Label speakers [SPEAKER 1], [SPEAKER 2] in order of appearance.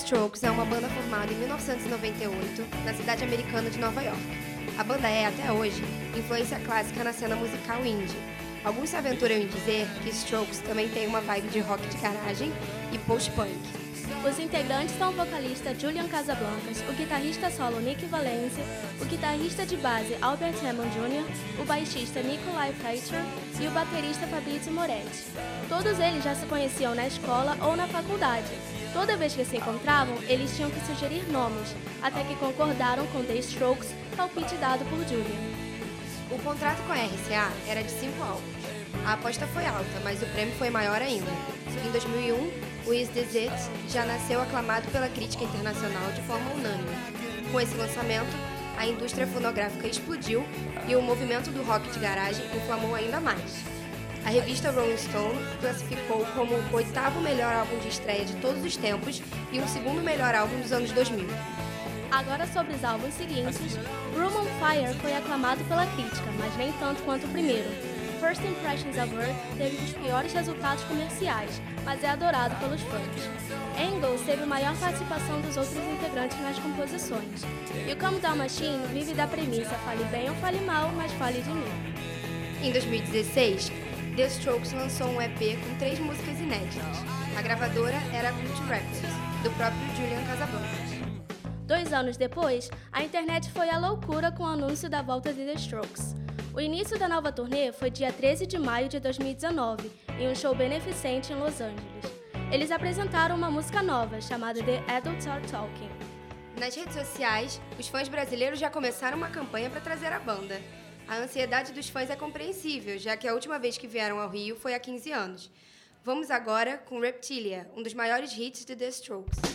[SPEAKER 1] Strokes é uma banda formada em 1998 na cidade americana de Nova York. A banda é, até hoje, influência clássica na cena musical indie. Alguns se aventuram em dizer que Strokes também tem uma vibe de rock de garagem e post-punk.
[SPEAKER 2] Os integrantes são o vocalista Julian Casablancas, o guitarrista solo Nick Valencia, o guitarrista de base Albert Hammond Jr., o baixista Nikolai Fleischer e o baterista Fabrizio Moretti. Todos eles já se conheciam na escola ou na faculdade. Toda vez que se encontravam, eles tinham que sugerir nomes, até que concordaram com The Strokes, palpite dado por Julian.
[SPEAKER 1] O contrato com a RCA era de 5 álbuns. A aposta foi alta, mas o prêmio foi maior ainda. Em 2001, o Is This It já nasceu aclamado pela crítica internacional de forma unânime. Com esse lançamento, a indústria fonográfica explodiu e o movimento do rock de garagem inflamou ainda mais. A revista Rolling Stone classificou como o 8º melhor álbum de estreia de todos os tempos e o 2º melhor álbum dos anos 2000.
[SPEAKER 2] Agora sobre os álbuns seguintes, Room on Fire foi aclamado pela crítica, mas nem tanto quanto o primeiro. First Impressions of Earth teve os piores resultados comerciais, mas é adorado pelos fãs. Angles teve maior participação dos outros integrantes nas composições. E o Calm Down Machine vive da premissa fale bem ou fale mal, mas fale de mim.
[SPEAKER 1] Em 2016, The Strokes lançou um EP com 3 músicas inéditas. A gravadora era a Cult Records, do próprio Julian Casablancas.
[SPEAKER 2] 2 anos depois, a internet foi à loucura com o anúncio da volta de The Strokes. O início da nova turnê foi dia 13 de maio de 2019, em um show beneficente em Los Angeles. Eles apresentaram uma música nova, chamada The Adults Are Talking.
[SPEAKER 1] Nas redes sociais, os fãs brasileiros já começaram uma campanha para trazer a banda. A ansiedade dos fãs é compreensível, já que a última vez que vieram ao Rio foi há 15 anos. Vamos agora com Reptilia, um dos maiores hits de The Strokes.